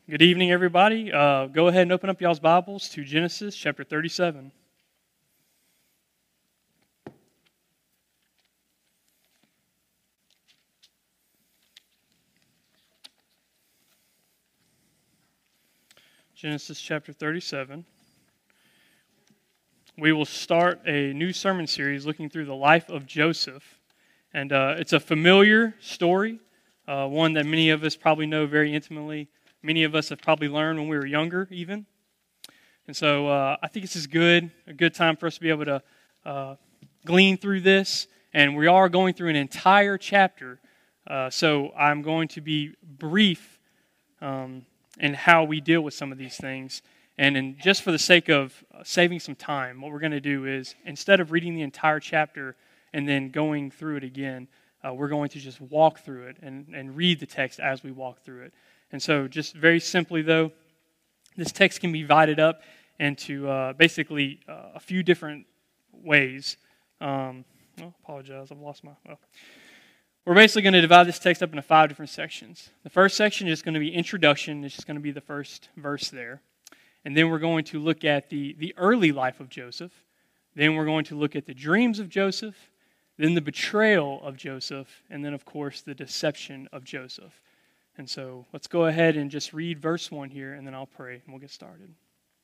Good evening, everybody. Go ahead and open up y'all's Bibles to Genesis chapter 37. Genesis chapter 37. We will start a new sermon series looking through the life of Joseph. And it's a familiar story, one that many of us probably know very intimately. Many of us have probably learned when we were younger, even. And so I think this is a good time for us to be able to glean through this. And we are going through an entire chapter. So I'm going to be brief in how we deal with some of these things. And just for the sake of saving some time, what we're going to do is, instead of reading the entire chapter and then going through it again, we're going to just walk through it and read the text as we walk through it. And so just very simply, though, this text can be divided up into basically a few different ways. Apologize, I've lost my... We're basically going to divide this text up into 5 different sections. The first section is going to be introduction. It's just going to be the first verse there. And then we're going to look at the early life of Joseph. Then we're going to look at the dreams of Joseph. Then the betrayal of Joseph. And then, of course, the deception of Joseph. And so let's go ahead and just read verse 1 here, and then I'll pray, and we'll get started.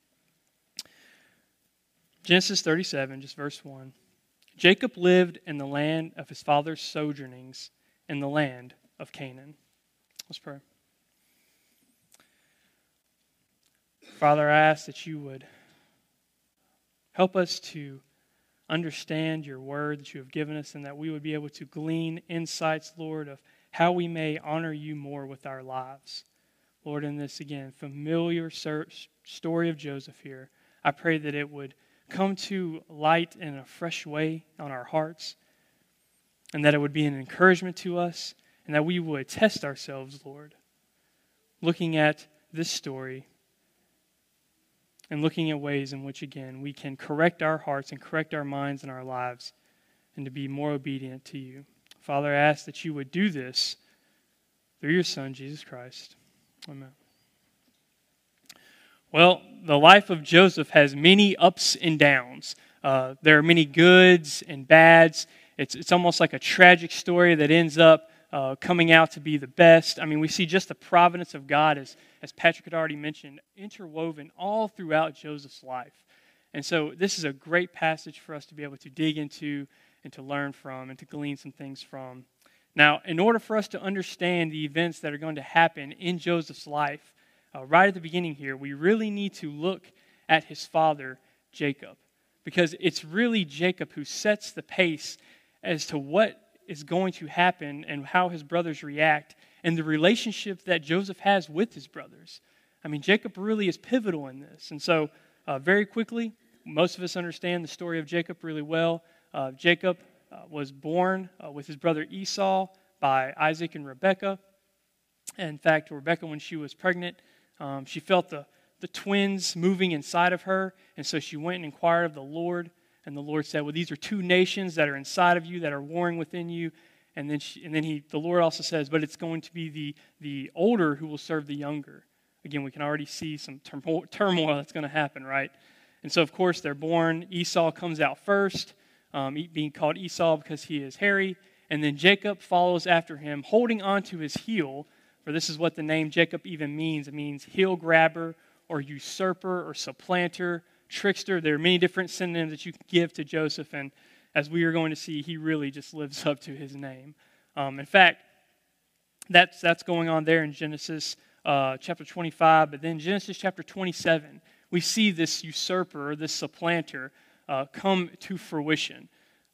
Genesis 37, just verse 1. Jacob lived in the land of his father's sojournings in the land of Canaan. Let's pray. Father, I ask that you would help us to understand your word that you have given us, and that we would be able to glean insights, Lord, of how we may honor you more with our lives. Lord, in this, again, familiar story of Joseph here, I pray that it would come to light in a fresh way on our hearts, and that it would be an encouragement to us, and that we would test ourselves, Lord, looking at this story and looking at ways in which, again, we can correct our hearts and correct our minds and our lives and to be more obedient to you. Father, I ask that you would do this through your Son, Jesus Christ. Amen. Well, the life of Joseph has many ups and downs. There are many goods and bads. It's almost like a tragic story that ends up coming out to be the best. I mean, we see just the providence of God, as Patrick had already mentioned, interwoven all throughout Joseph's life. And so this is a great passage for us to be able to dig into and to learn from and to glean some things from. Now, in order for us to understand the events that are going to happen in Joseph's life, right at the beginning here, we really need to look at his father, Jacob. Because it's really Jacob who sets the pace as to what is going to happen and how his brothers react and the relationship that Joseph has with his brothers. I mean, Jacob really is pivotal in this. And so, very quickly, most of us understand the story of Jacob really well. Jacob was born with his brother Esau by Isaac and Rebekah. In fact, Rebekah, when she was pregnant, she felt the twins moving inside of her, and so she went and inquired of the Lord, and the Lord said, well, these are 2 nations that are inside of you, that are warring within you. And then the Lord also says, but it's going to be the older who will serve the younger. Again, we can already see some turmoil that's going to happen, right? And so, of course, they're born. Esau comes out first, being called Esau because he is hairy. And then Jacob follows after him, holding on to his heel. For this is what the name Jacob even means. It means heel grabber or usurper or supplanter, trickster. There are many different synonyms that you can give to Joseph. And as we are going to see, he really just lives up to his name. In fact, that's going on there in Genesis chapter 25. But then Genesis chapter 27, we see this usurper or this supplanter come to fruition.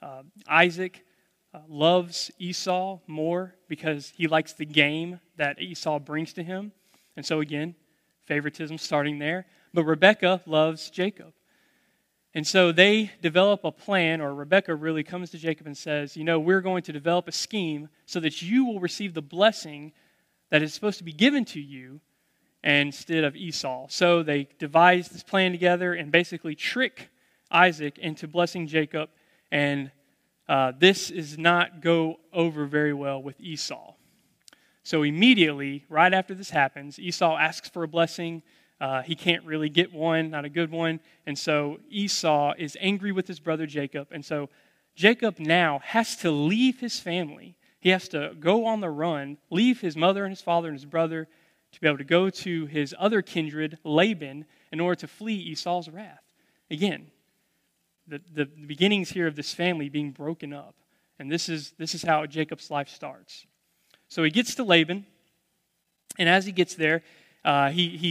Isaac loves Esau more because he likes the game that Esau brings to him. And so again, favoritism starting there. But Rebekah loves Jacob. And so they develop a plan, or Rebekah really comes to Jacob and says, we're going to develop a scheme so that you will receive the blessing that is supposed to be given to you instead of Esau. So they devise this plan together and basically trick Isaac into blessing Jacob, and this does not go over very well with Esau. So immediately, right after this happens, Esau asks for a blessing. He can't really get one, not a good one. And so Esau is angry with his brother Jacob. And so Jacob now has to leave his family. He has to go on the run, leave his mother and his father and his brother to be able to go to his other kindred, Laban, in order to flee Esau's wrath. Again, the beginnings here of this family being broken up. And this is how Jacob's life starts. So he gets to Laban, and as he gets there, he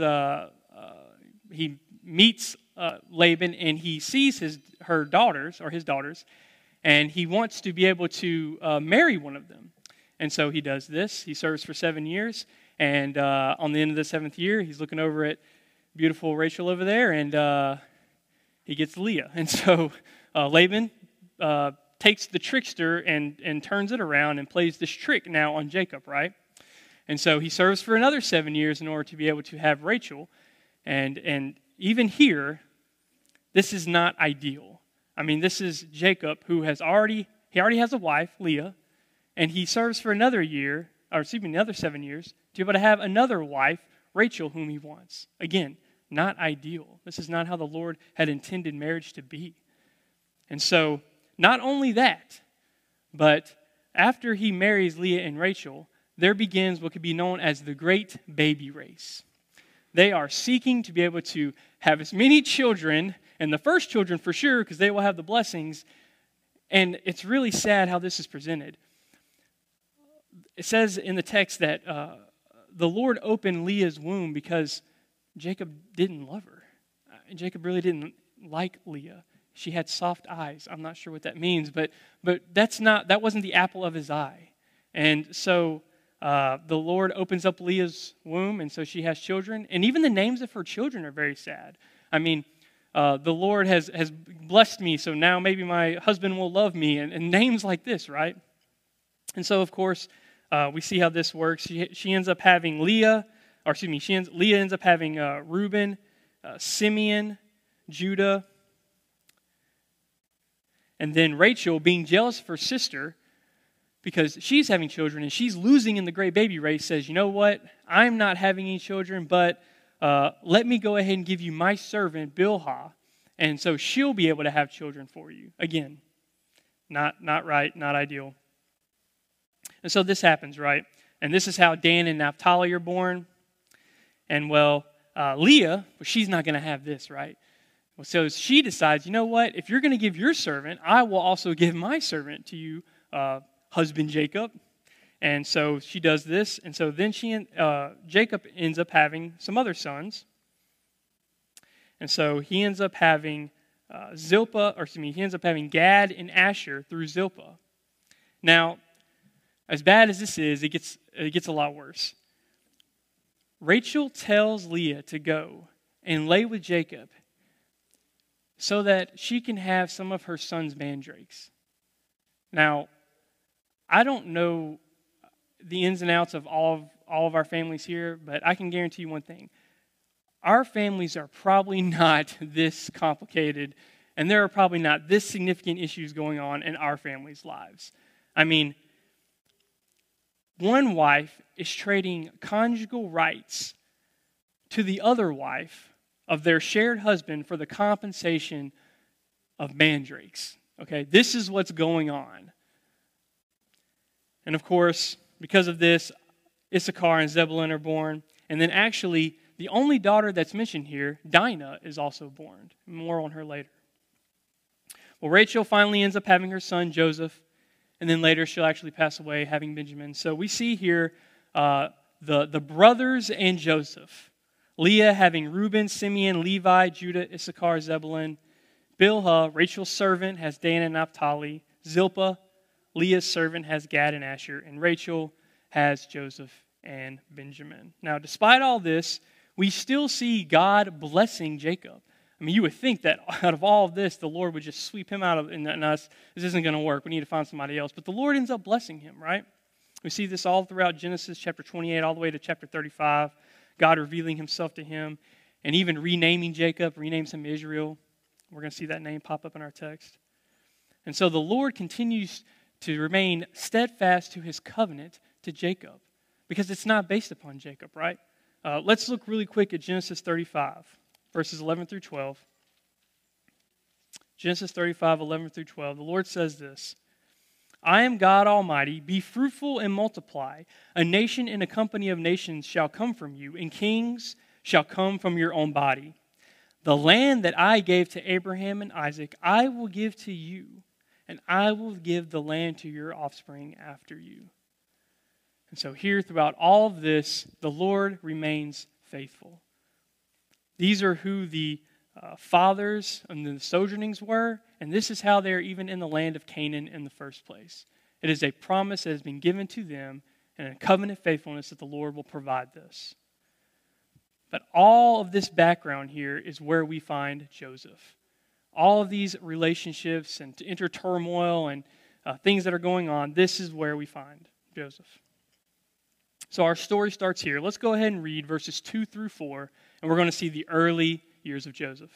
meets Laban, and he sees his daughters, and he wants to be able to marry one of them. And so he does this. He serves for 7 years, and on the end of the 7th year, he's looking over at beautiful Rachel over there, and he gets Leah. And so Laban takes the trickster and turns it around and plays this trick now on Jacob, right? And so he serves for another 7 years in order to be able to have Rachel. And even here, this is not ideal. I mean, this is Jacob who already has a wife, Leah, and he serves for another 7 years to be able to have another wife, Rachel, whom he wants. Again, not ideal. This is not how the Lord had intended marriage to be. And so, not only that, but after he marries Leah and Rachel, there begins what could be known as the great baby race. They are seeking to be able to have as many children, and the first children for sure, because they will have the blessings. And it's really sad how this is presented. It says in the text that the Lord opened Leah's womb because Jacob didn't love her. Jacob really didn't like Leah. She had soft eyes. I'm not sure what that means, but that wasn't the apple of his eye. And so the Lord opens up Leah's womb, and so she has children. And even the names of her children are very sad. I mean, the Lord has blessed me, so now maybe my husband will love me, and names like this, right? And so, of course, we see how this works. She ends up having Leah ends up having Reuben, Simeon, Judah, and then Rachel, being jealous of her sister, because she's having children and she's losing in the great baby race, says, you know what, I'm not having any children, but let me go ahead and give you my servant, Bilhah, and so she'll be able to have children for you. Again, not right, not ideal. And so this happens, right? And this is how Dan and Naphtali are born. And Leah, she's not going to have this, right? Well, so she decides, you know what? If you're going to give your servant, I will also give my servant to you, husband Jacob. And so she does this. And so then Jacob ends up having some other sons. And so he ends up having he ends up having Gad and Asher through Zilpah. Now, as bad as this is, it gets a lot worse. Rachel tells Leah to go and lay with Jacob so that she can have some of her son's mandrakes. Now, I don't know the ins and outs of all of our families here, but I can guarantee you one thing. Our families are probably not this complicated, and there are probably not this significant issues going on in our families' lives. I mean, one wife is trading conjugal rights to the other wife of their shared husband for the compensation of mandrakes. Okay, this is what's going on. And of course, because of this, Issachar and Zebulun are born. And then actually, the only daughter that's mentioned here, Dinah, is also born. More on her later. Well, Rachel finally ends up having her son, Joseph. And then later she'll actually pass away having Benjamin. So we see here the brothers and Joseph. Leah having Reuben, Simeon, Levi, Judah, Issachar, Zebulun. Bilhah, Rachel's servant, has Dan and Naphtali. Zilpah, Leah's servant, has Gad and Asher. And Rachel has Joseph and Benjamin. Now, despite all this, we still see God blessing Jacob. I mean, you would think that out of all of this, the Lord would just sweep him out of and us. This isn't going to work. We need to find somebody else. But the Lord ends up blessing him, right? We see this all throughout Genesis chapter 28 all the way to chapter 35. God revealing himself to him and even renaming Jacob, renames him Israel. We're going to see that name pop up in our text. And so the Lord continues to remain steadfast to his covenant to Jacob. because it's not based upon Jacob, right? Let's look really quick at Genesis 35, verses 11 through 12. Genesis 35, 11 through 12. The Lord says this, I am God Almighty. Be fruitful and multiply. A nation and a company of nations shall come from you, and kings shall come from your own body. The land that I gave to Abraham and Isaac, I will give to you, and I will give the land to your offspring after you. And so here throughout all of this, the Lord remains faithful. These are who the fathers and the sojournings were, and this is how they're even in the land of Canaan in the first place. It is a promise that has been given to them and a covenant faithfulness that the Lord will provide this. But all of this background here is where we find Joseph. All of these relationships and inter turmoil and things that are going on, this is where we find Joseph. So our story starts here. Let's go ahead and read verses 2 through 4, and we're going to see the early years of Joseph.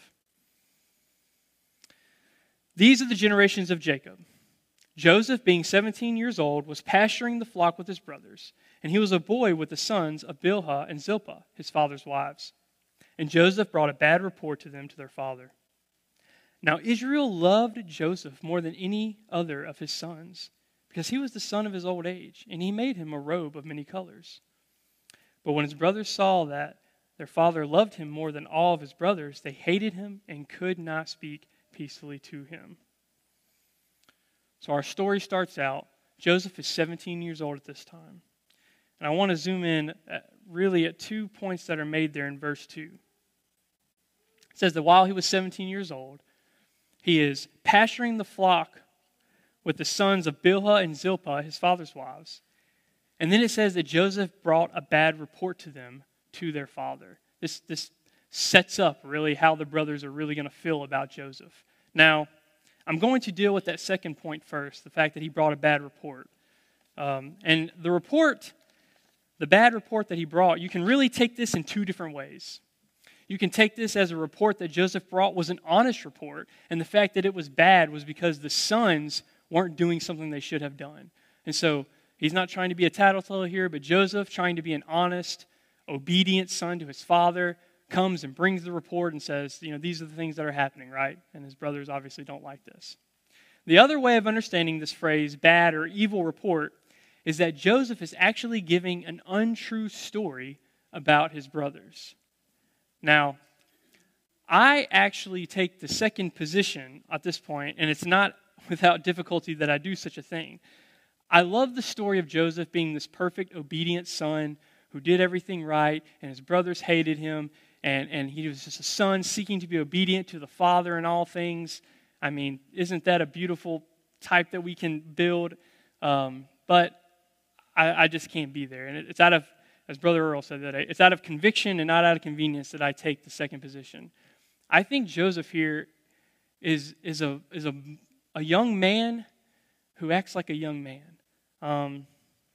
These are the generations of Jacob. Joseph, being 17 years old, was pasturing the flock with his brothers, and he was a boy with the sons of Bilhah and Zilpah, his father's wives. And Joseph brought a bad report to them to their father. Now Israel loved Joseph more than any other of his sons, because he was the son of his old age, and he made him a robe of many colors. But when his brothers saw that their father loved him more than all of his brothers, they hated him and could not speak peacefully to him. So our story starts out, Joseph is 17 years old at this time. And I want to zoom in really at 2 points that are made there in verse 2. It says that while he was 17 years old, he is pasturing the flock with the sons of Bilhah and Zilpah, his father's wives. And then it says that Joseph brought a bad report to them, to their father. This sets up really how the brothers are really going to feel about Joseph. Now, I'm going to deal with that second point first, the fact that he brought a bad report. And the bad report that he brought, you can really take this in 2 different ways. You can take this as a report that Joseph brought was an honest report, and the fact that it was bad was because the sons weren't doing something they should have done. And so he's not trying to be a tattletale here, but Joseph, trying to be an honest, obedient son to his father, comes and brings the report and says, these are the things that are happening, right? And his brothers obviously don't like this. The other way of understanding this phrase, bad or evil report, is that Joseph is actually giving an untrue story about his brothers. Now, I actually take the second position at this point, and it's not without difficulty that I do such a thing. I love the story of Joseph being this perfect, obedient son who did everything right, and his brothers hated him, and he was just a son seeking to be obedient to the father in all things. I mean, isn't that a beautiful type that we can build? But I just can't be there. And it's out of, as Brother Earl said, that it's out of conviction and not out of convenience that I take the second position. I think Joseph here is a young man who acts like a young man.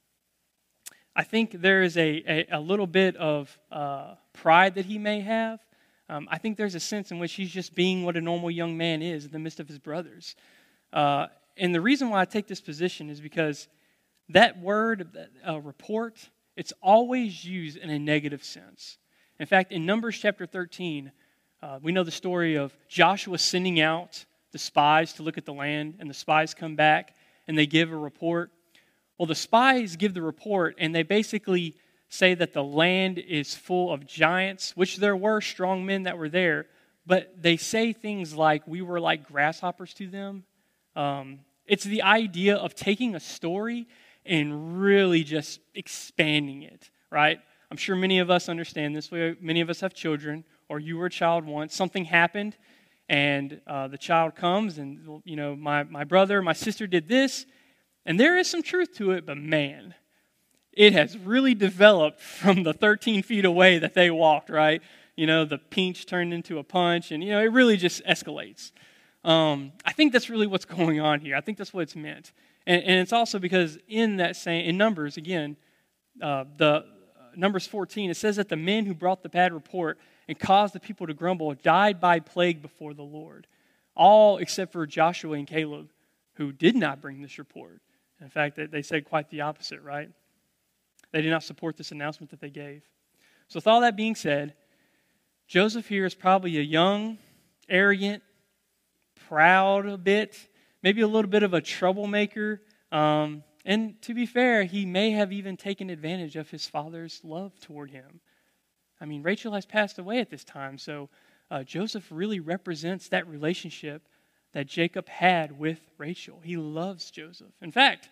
I think there is a little bit of pride that he may have. I think there's a sense in which he's just being what a normal young man is in the midst of his brothers. And the reason why I take this position is because that word, report, it's always used in a negative sense. In fact, in Numbers chapter 13, we know the story of Joshua sending out the spies to look at the land, and the spies come back and they give a report. Well, the spies give the report, and they basically say that the land is full of giants, which there were strong men that were there, but they say things like, we were like grasshoppers to them. It's the idea of taking a story and really just expanding it, right? I'm sure many of us understand this way. Many of us have children, or you were a child once. Something happened, and the child comes, and my brother, my sister did this, and there is some truth to it, but man, it has really developed from the 13 feet away that they walked, right? The pinch turned into a punch, and it really just escalates. I think that's really what's going on here. I think that's what it's meant. And it's also because in Numbers, again, the Numbers 14, it says that the men who brought the bad report and caused the people to grumble died by plague before the Lord. All except for Joshua and Caleb, who did not bring this report. In fact, they said quite the opposite, right? They did not support this announcement that they gave. So with all that being said, Joseph here is probably a young, arrogant, proud a bit, maybe a little bit of a troublemaker. And to be fair, he may have even taken advantage of his father's love toward him. I mean, Rachel has passed away at this time, so Joseph really represents that relationship that Jacob had with Rachel. He loves Joseph. In fact,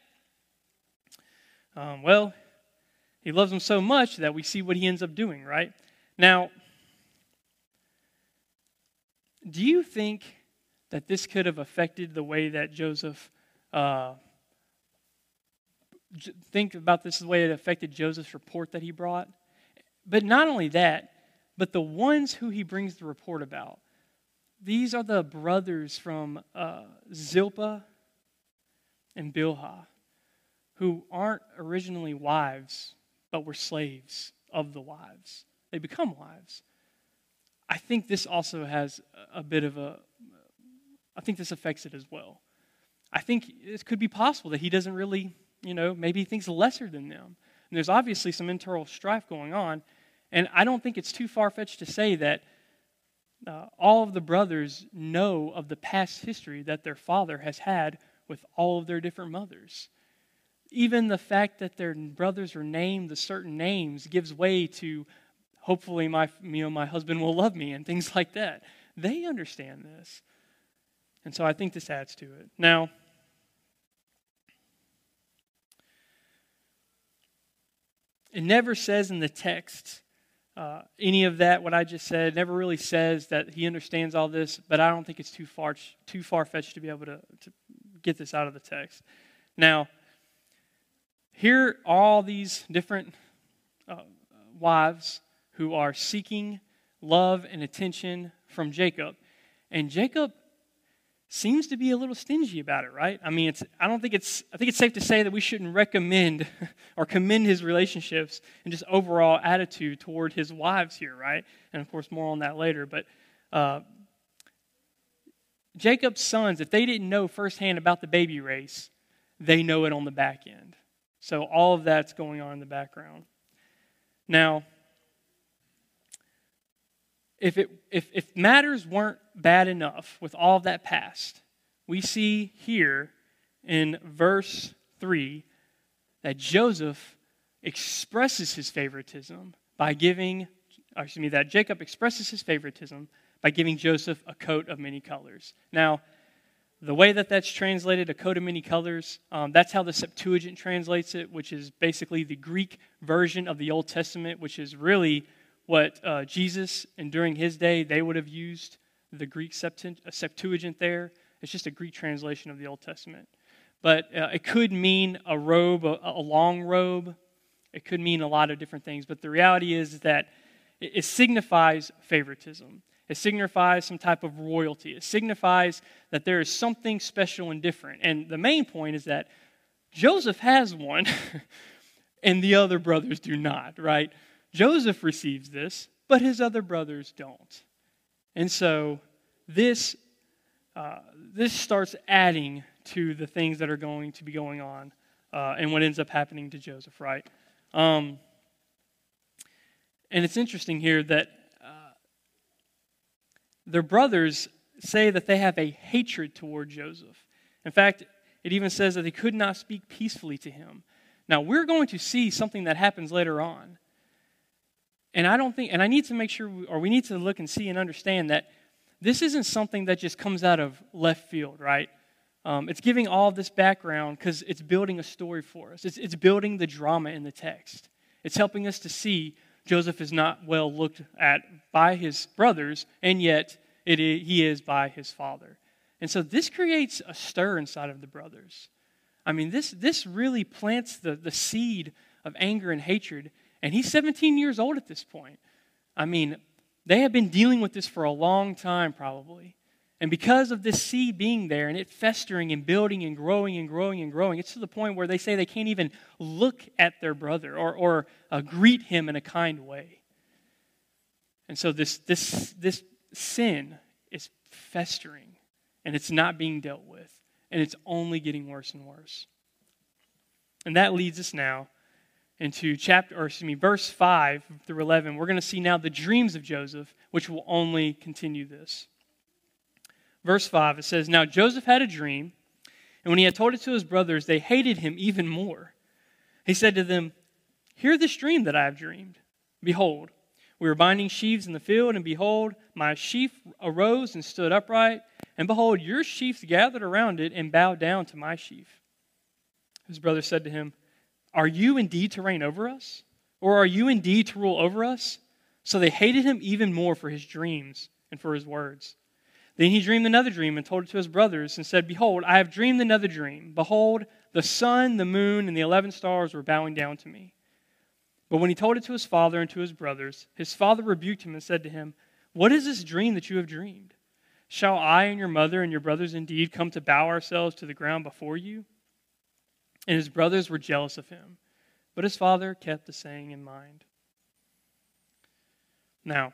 he loves him so much that we see what he ends up doing, right? Now, do you think that this could have affected the way that Joseph, think about this the way it affected Joseph's report that he brought? But not only that, but the ones who he brings the report about. These are the brothers from Zilpah and Bilhah, who aren't originally wives, but were slaves of the wives. They become wives. I think this also has a bit of I think this affects it as well. I think it could be possible that he doesn't really, maybe he thinks lesser than them. And there's obviously some internal strife going on. And I don't think it's too far-fetched to say that all of the brothers know of the past history that their father has had with all of their different mothers. Even the fact that their brothers are named the certain names gives way to, hopefully my husband will love me and things like that. They understand this. And so I think this adds to it. Now, it never says in the text any of that, what I just said. It never really says that he understands all this, but I don't think it's too far-fetched to be able to get this out of the text. Now, here are all these different wives who are seeking love and attention from Jacob. And Jacob seems to be a little stingy about it, right? I mean, I think it's safe to say that we shouldn't recommend or commend his relationships and just overall attitude toward his wives here, right? And of course, more on that later. But Jacob's sons, if they didn't know firsthand about the baby race, they know it on the back end. So all of that's going on in the background. Now, if matters weren't bad enough with all of that past, we see here in verse 3 that Joseph expresses his favoritism that Jacob expresses his favoritism by giving Joseph a coat of many colors. Now, the way that that's translated, a coat of many colors, that's how the Septuagint translates it, which is basically the Greek version of the Old Testament, which is really what Jesus, and during his day, they would have used the Greek Septuagint there. It's just a Greek translation of the Old Testament. But it could mean a robe, a long robe. It could mean a lot of different things. But the reality is that it signifies favoritism. It signifies some type of royalty. It signifies that there is something special and different. And the main point is that Joseph has one, and the other brothers do not, right? Joseph receives this, but his other brothers don't. And so this starts adding to the things that are going to be going on and what ends up happening to Joseph, right? And it's interesting here that their brothers say that they have a hatred toward Joseph. In fact, it even says that they could not speak peacefully to him. Now, we're going to see something that happens later on. And I need to make sure, we need to look and see and understand that this isn't something that just comes out of left field, right? It's giving all this background because it's building a story for us. It's building the drama in the text. It's helping us to see Joseph is not well looked at by his brothers, and yet he is by his father. And so this creates a stir inside of the brothers. I mean, this really plants the seed of anger and hatred. And he's 17 years old at this point. I mean, they have been dealing with this for a long time probably. And because of this seed being there and it festering and building and growing and growing and growing, it's to the point where they say they can't even look at their brother or greet him in a kind way. And so this sin is festering and it's not being dealt with. And it's only getting worse and worse. And that leads us now into verse 5 through 11, we're going to see now the dreams of Joseph, which will only continue this. Verse 5, it says, "Now Joseph had a dream, and when he had told it to his brothers, they hated him even more. He said to them, 'Hear this dream that I have dreamed. Behold, we were binding sheaves in the field, and behold, my sheaf arose and stood upright, and behold, your sheaves gathered around it and bowed down to my sheaf.' His brothers said to him, 'Are you indeed to reign over us? Or are you indeed to rule over us?' So they hated him even more for his dreams and for his words. Then he dreamed another dream and told it to his brothers and said, 'Behold, I have dreamed another dream. Behold, the sun, the moon, and the 11 stars were bowing down to me.' But when he told it to his father and to his brothers, his father rebuked him and said to him, 'What is this dream that you have dreamed? Shall I and your mother and your brothers indeed come to bow ourselves to the ground before you?' And his brothers were jealous of him, but his father kept the saying in mind." Now,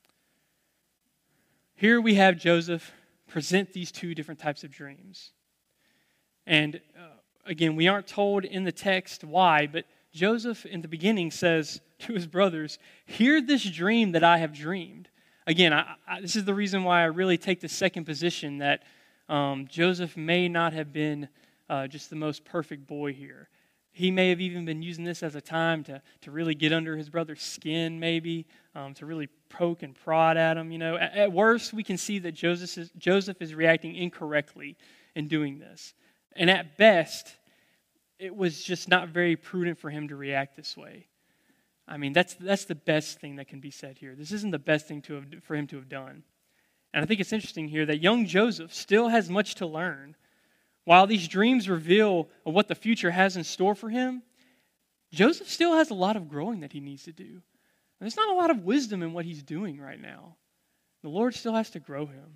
here we have Joseph present these two different types of dreams. And again, we aren't told in the text why, but Joseph in the beginning says to his brothers, "Hear this dream that I have dreamed." Again, this is the reason why I really take the second position, that Joseph may not have been just the most perfect boy here. He may have even been using this as a time to really get under his brother's skin, maybe, to really poke and prod at him. At worst, we can see that Joseph is reacting incorrectly in doing this. And at best, it was just not very prudent for him to react this way. I mean, that's the best thing that can be said here. This isn't the best thing for him to have done. And I think it's interesting here that young Joseph still has much to learn. While these dreams reveal what the future has in store for him, Joseph still has a lot of growing that he needs to do. And there's not a lot of wisdom in what he's doing right now. The Lord still has to grow him.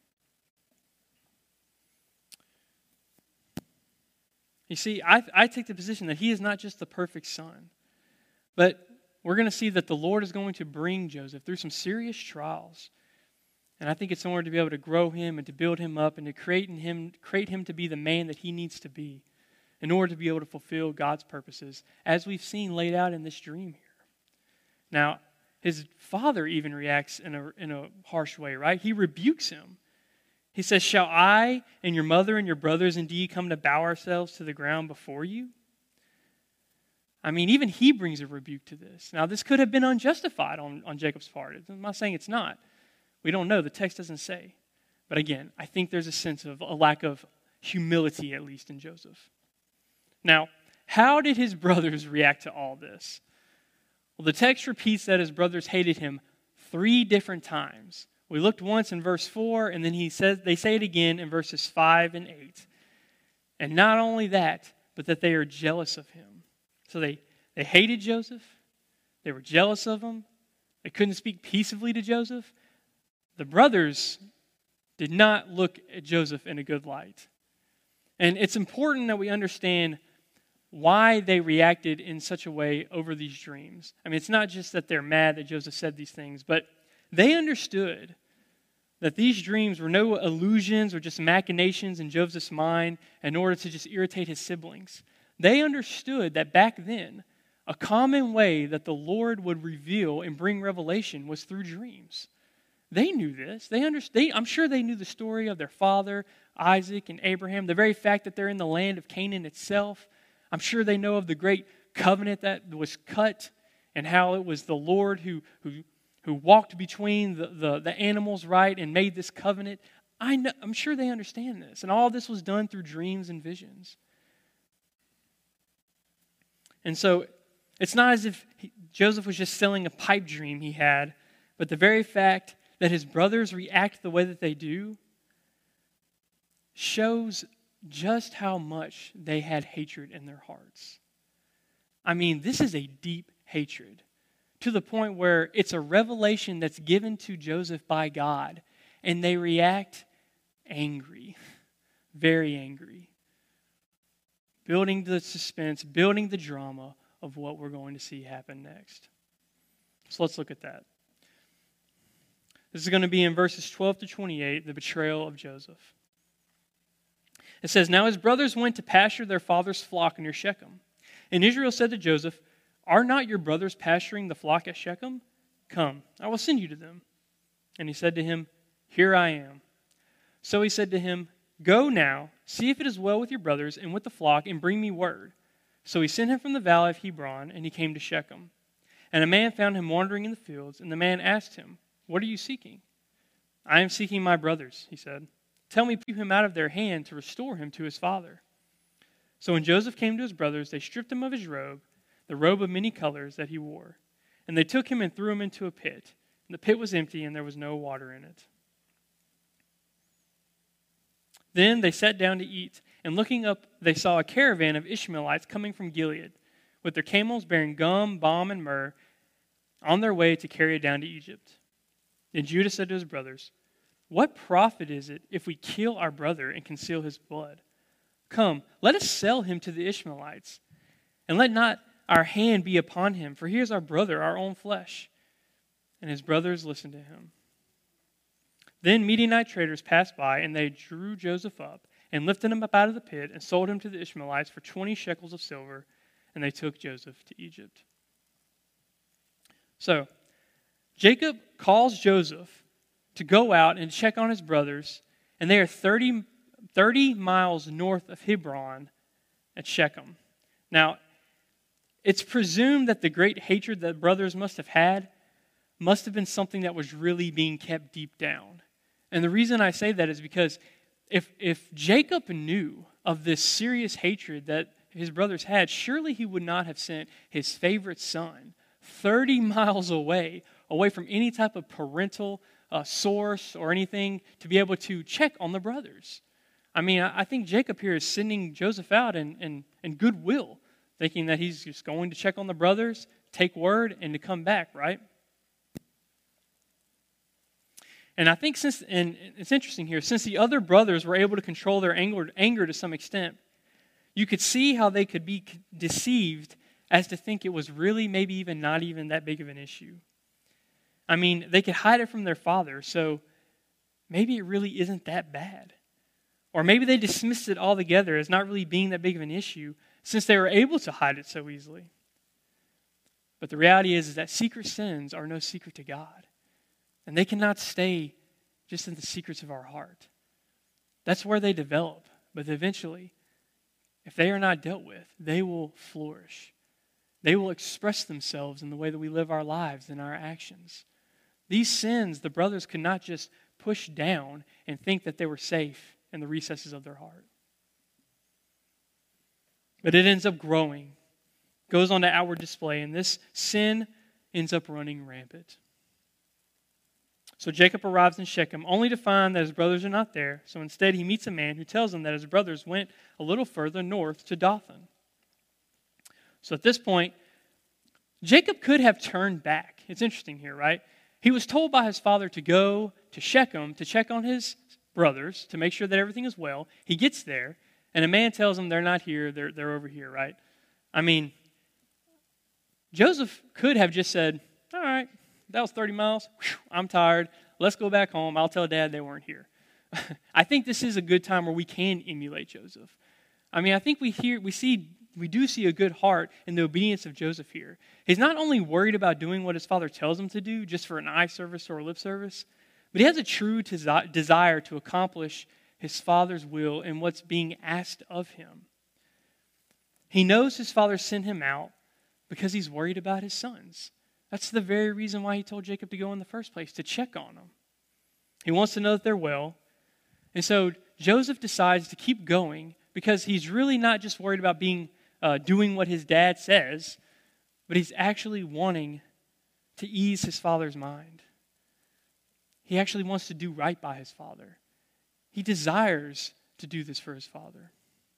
You see, I take the position that he is not just the perfect son, but we're going to see that the Lord is going to bring Joseph through some serious trials. And I think it's in order to be able to grow him and to build him up and to create him to be the man that he needs to be in order to be able to fulfill God's purposes, as we've seen laid out in this dream here. Now, his father even reacts in a harsh way, right? He rebukes him. He says, "Shall I and your mother and your brothers indeed come to bow ourselves to the ground before you?" I mean, even he brings a rebuke to this. Now, this could have been unjustified on Jacob's part. I'm not saying it's not. We don't know. The text doesn't say. But again, I think there's a sense of a lack of humility, at least in Joseph. Now, how did his brothers react to all this? Well, the text repeats that his brothers hated him 3 different times. We looked once in verse 4, and then they say it again in verses 5 and 8. And not only that, but that they are jealous of him. So they hated Joseph. They were jealous of him. They couldn't speak peaceably to Joseph. The brothers did not look at Joseph in a good light. And it's important that we understand why they reacted in such a way over these dreams. I mean, it's not just that they're mad that Joseph said these things, but they understood that these dreams were no illusions or just machinations in Joseph's mind in order to just irritate his siblings. They understood that back then, a common way that the Lord would reveal and bring revelation was through dreams. They knew this. I'm sure they knew the story of their father, Isaac and Abraham, the very fact that they're in the land of Canaan itself. I'm sure they know of the great covenant that was cut and how it was the Lord who walked between the animals, right, and made this covenant. I'm sure they understand this. And all this was done through dreams and visions. And so it's not as if Joseph was just selling a pipe dream he had, but the very fact that his brothers react the way that they do shows just how much they had hatred in their hearts. I mean, this is a deep hatred to the point where it's a revelation that's given to Joseph by God, and they react angry, very angry, building the suspense, building the drama of what we're going to see happen next. So let's look at that. This is going to be in verses 12 to 28, the betrayal of Joseph. It says, "Now his brothers went to pasture their father's flock near Shechem. And Israel said to Joseph, Are not your brothers pasturing the flock at Shechem? Come, I will send you to them. And he said to him, Here I am. So he said to him, Go now, see if it is well with your brothers and with the flock, and bring me word. So he sent him from the valley of Hebron, and he came to Shechem. And a man found him wandering in the fields, and the man asked him, What are you seeking? I am seeking my brothers, he said. Tell me, put him out of their hand to restore him to his father. So when Joseph came to his brothers, they stripped him of his robe, the robe of many colors that he wore. And they took him and threw him into a pit. And the pit was empty, and there was no water in it. Then they sat down to eat, and looking up, they saw a caravan of Ishmaelites coming from Gilead, with their camels bearing gum, balm, and myrrh, on their way to carry it down to Egypt. Then Judah said to his brothers, What profit is it if we kill our brother and conceal his blood? Come, let us sell him to the Ishmaelites, and let not our hand be upon him, for he is our brother, our own flesh. And his brothers listened to him. Then Midianite traders passed by, and they drew Joseph up, and lifted him up out of the pit, and sold him to the Ishmaelites for 20 shekels of silver, and they took Joseph to Egypt. So, Jacob calls Joseph to go out and check on his brothers, and they are 30 miles north of Hebron at Shechem. Now, it's presumed that the great hatred that brothers must have had must have been something that was really being kept deep down. And the reason I say that is because if Jacob knew of this serious hatred that his brothers had, surely he would not have sent his favorite son 30 miles away from any type of parental source or anything to be able to check on the brothers. I mean, I think Jacob here is sending Joseph out in goodwill, thinking that he's just going to check on the brothers, take word, and to come back, right? And I think and it's interesting here, since the other brothers were able to control their anger to some extent, you could see how they could be deceived as to think it was really maybe even not even that big of an issue. I mean, they could hide it from their father, so maybe it really isn't that bad. Or maybe they dismissed it altogether as not really being that big of an issue since they were able to hide it so easily. But the reality is that secret sins are no secret to God. And they cannot stay just in the secrets of our heart. That's where they develop. But eventually, if they are not dealt with, they will flourish. They will express themselves in the way that we live our lives and our actions. These sins, the brothers could not just push down and think that they were safe in the recesses of their heart. But it ends up growing, goes on to outward display, and this sin ends up running rampant. So Jacob arrives in Shechem only to find that his brothers are not there. So instead he meets a man who tells him that his brothers went a little further north to Dothan. So at this point, Jacob could have turned back. It's interesting here, right? He was told by his father to go to Shechem to check on his brothers to make sure that everything is well. He gets there, and a man tells him they're not here, they're over here, right? I mean, Joseph could have just said, all right, that was 30 miles. Whew, I'm tired. Let's go back home. I'll tell Dad they weren't here. I think this is a good time where we can emulate Joseph. I mean, I think we do see a good heart in the obedience of Joseph here. He's not only worried about doing what his father tells him to do just for an eye service or a lip service, but he has a true desire to accomplish his father's will and what's being asked of him. He knows his father sent him out because he's worried about his sons. That's the very reason why he told Jacob to go in the first place, to check on them. He wants to know that they're well. And so Joseph decides to keep going because he's really not just worried about doing what his dad says, but he's actually wanting to ease his father's mind. He actually wants to do right by his father. He desires to do this for his father.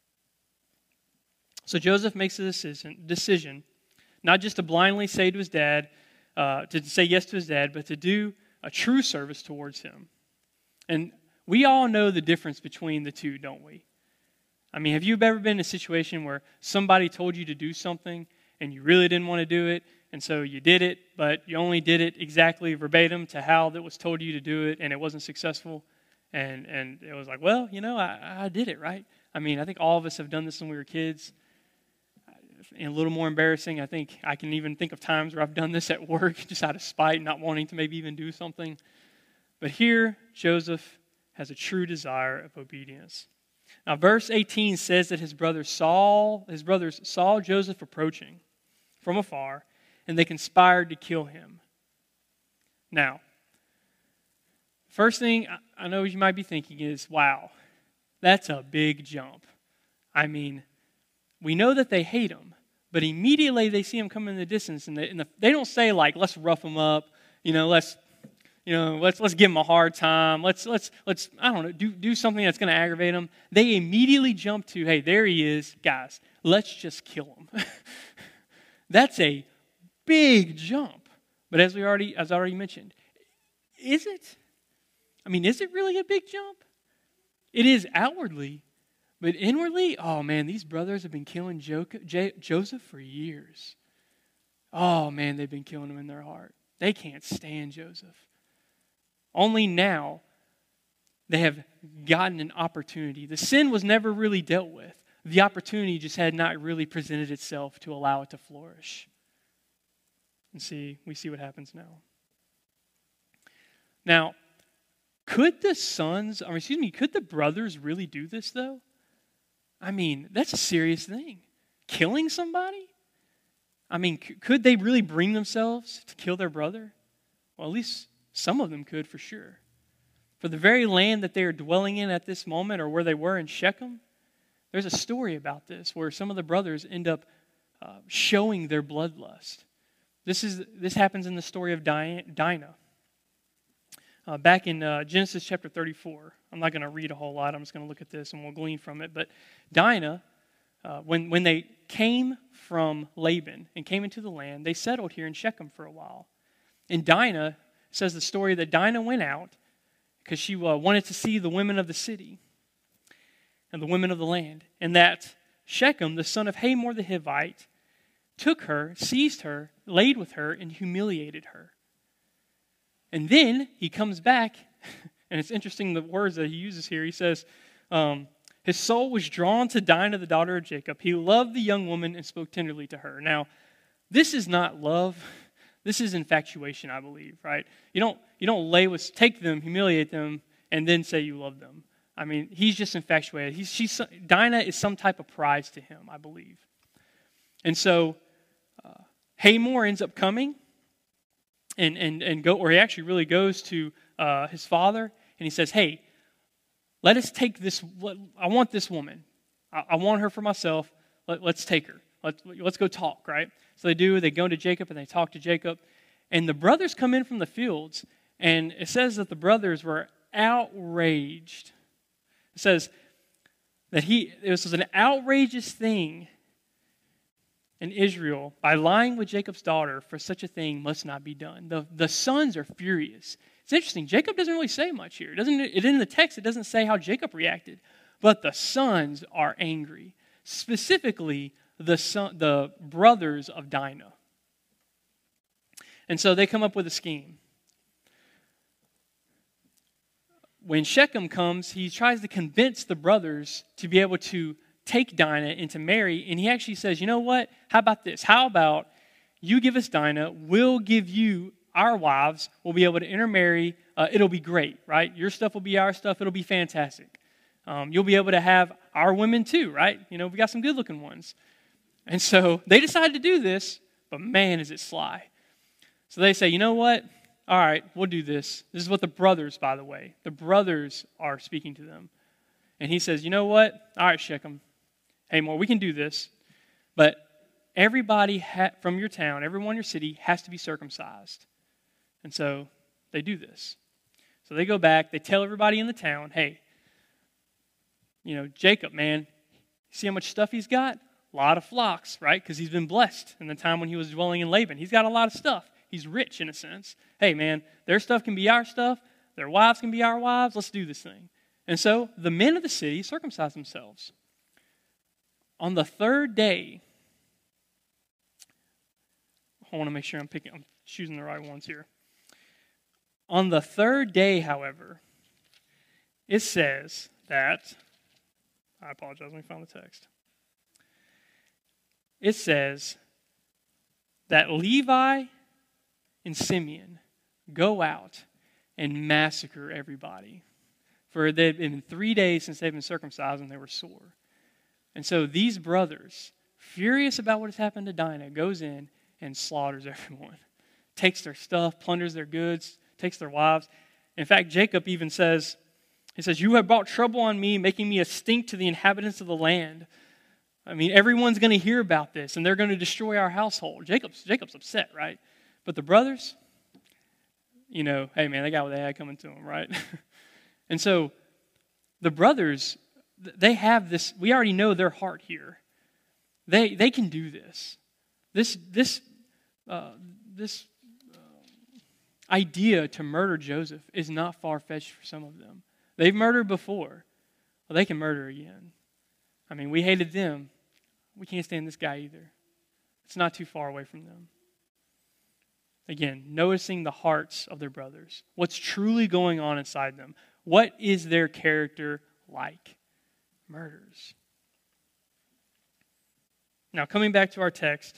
So Joseph makes a decision not just to blindly say to his dad, to say yes to his dad, but to do a true service towards him. And we all know the difference between the two, don't we? I mean, have you ever been in a situation where somebody told you to do something and you really didn't want to do it, and so you did it, but you only did it exactly verbatim to how that was told you to do it, and it wasn't successful, and it was like, well, I did it, right? I mean, I think all of us have done this when we were kids. And a little more embarrassing, I think I can even think of times where I've done this at work just out of spite, not wanting to maybe even do something. But here, Joseph has a true desire of obedience. Now, verse 18 says that his brothers saw Joseph approaching from afar, and they conspired to kill him. Now, first thing I know you might be thinking is, wow, that's a big jump. I mean, we know that they hate him, but immediately they see him coming in the distance, and they don't say like, let's rough him up, let's give him a hard time, let's I don't know, do something that's going to aggravate him. They immediately jump to, hey, there he is, guys, let's just kill him. That's a big jump. But as I already mentioned, is it? I mean, is it really a big jump? It is outwardly, but inwardly, oh man, these brothers have been killing Joseph for years. Oh man, they've been killing him in their heart. They can't stand Joseph. Only now they have gotten an opportunity. The sin was never really dealt with. The opportunity just had not really presented itself to allow it to flourish. And we see what happens now. Now, could the brothers really do this though? I mean, that's a serious thing. Killing somebody? I mean, could they really bring themselves to kill their brother? Well, at least some of them could for sure. For the very land that they are dwelling in at this moment, or where they were in Shechem, there's a story about this where some of the brothers end up showing their bloodlust. This happens in the story of Dinah. Back in Genesis chapter 34. I'm not going to read a whole lot. I'm just going to look at this and we'll glean from it. But Dinah, when they came from Laban and came into the land, they settled here in Shechem for a while. And Dinah says the story that Dinah went out because she wanted to see the women of the city and the women of the land. And that Shechem, the son of Hamor the Hivite, took her, seized her, laid with her, and humiliated her. And then he comes back, and it's interesting the words that he uses here. He says, his soul was drawn to Dinah, the daughter of Jacob. He loved the young woman and spoke tenderly to her. Now, this is not love. This is infatuation, I believe, right? You don't take them, humiliate them, and then say you love them. I mean, he's just infatuated. Dinah is some type of prize to him, I believe. And so Hamor ends up coming and go, or he actually really goes to his father, and he says, hey, let us take this. I want this woman. I want her for myself. Let's take her. Let's go talk, right? So they do. They go to Jacob, and they talk to Jacob. And the brothers come in from the fields, and it says that the brothers were outraged. It says that this was an outrageous thing in Israel. By lying with Jacob's daughter, for such a thing must not be done. The sons are furious. It's interesting. Jacob doesn't really say much here. In the text, it doesn't say how Jacob reacted. But the sons are angry. Specifically, the brothers of Dinah. And so they come up with a scheme. When Shechem comes, he tries to convince the brothers to be able to take Dinah and to marry. And he actually says, you know what? How about this? How about you give us Dinah, we'll give you our wives, we'll be able to intermarry. It'll be great, right? Your stuff will be our stuff. It'll be fantastic. You'll be able to have our women too, right? We got some good-looking ones. And so they decide to do this, but man, is it sly. So they say, you know what? All right, we'll do this. This is what the brothers, by the way, the brothers are speaking to them. And he says, you know what? All right, Shechem, Hamor, we can do this, but everybody from your town, everyone in your city has to be circumcised. And so they do this. So they go back, they tell everybody in the town, hey, Jacob, man, see how much stuff he's got? A lot of flocks, right? Because he's been blessed in the time when he was dwelling in Laban. He's got a lot of stuff. He's rich in a sense. Hey, man, their stuff can be our stuff. Their wives can be our wives. Let's do this thing. And so the men of the city circumcised themselves. On the third day, I want to make sure I'm choosing the right ones here. On the third day, however, it says that, I apologize, let me find the text. it says that Levi and Simeon go out and massacre everybody. For it had been 3 days since they've been circumcised and they were sore. And so these brothers, furious about what has happened to Dinah, goes in and slaughters everyone. Takes their stuff, plunders their goods, takes their wives. In fact, Jacob even says, he says, "You have brought trouble on me, making me a stink to the inhabitants of the land." I mean, everyone's going to hear about this, and they're going to destroy our household. Jacob's upset, right? But the brothers, hey man, they got what they had coming to them, right? And so the brothers, they have this, we already know their heart here. They can do this. This idea to murder Joseph is not far-fetched for some of them. They've murdered before. Well, they can murder again. I mean, we hated them. We can't stand this guy either. It's not too far away from them. Again, noticing the hearts of their brothers. What's truly going on inside them. What is their character like? Murders. Now, coming back to our text.